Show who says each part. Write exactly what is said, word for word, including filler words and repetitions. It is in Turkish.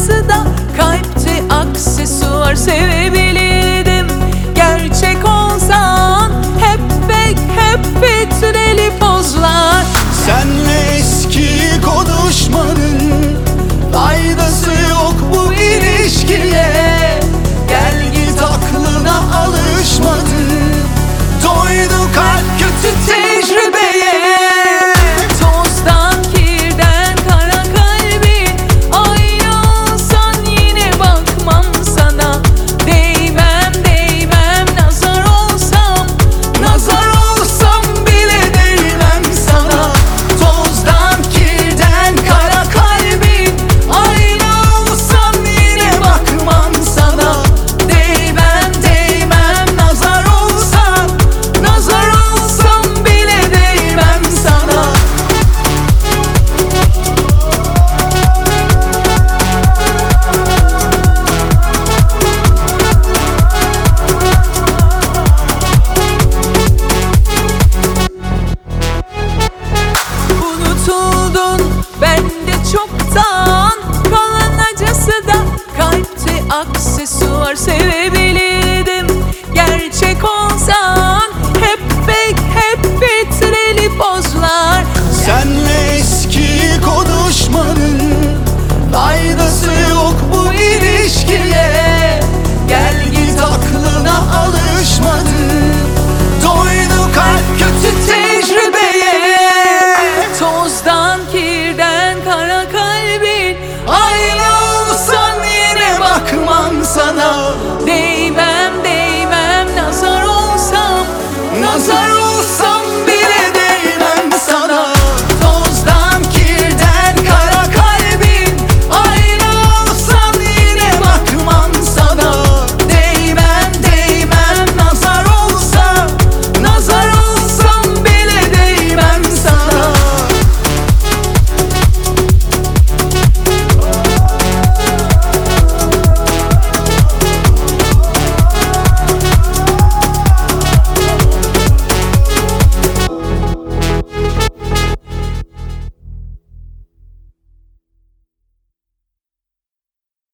Speaker 1: acısı da kalpte aksesuar. Sevebilirdim gerçek olsan, hep fake, hep filtreli pozlar.
Speaker 2: Senle eski konuşmanın faydası yok bu ilişkiye. Gel git aklına alışmadı, doydu kalp kötü tecrübeye.
Speaker 1: Tozdan, kirden, kara kalbin aynı olsan yine bakmam sana. Değmem, değmem, nazar olsam,
Speaker 2: Nazar olsam bile değmem sana. Tozdan, kirden, kara kalbin aynı olsan yine bakmam sana. Değmem, değmem, nazar olsam, nazar olsam bile değmem sana.
Speaker 1: unutuldun bende çoktan. Kalan acısı da kalpte aksesuar. Sevebilirdim gerçek olsan, hep fake, hep filtreli pozlar.
Speaker 2: Senle eski konuşmanın faydası yok bu ilişkiye. Gel git aklına alışmadı, doydu kalp kötü tecrübeye.
Speaker 1: Tozdan, kirden, kara kalbin
Speaker 2: Aynı olsan yine bakmam sana.
Speaker 1: değmem, değmem, nazar olsam,
Speaker 2: Nazar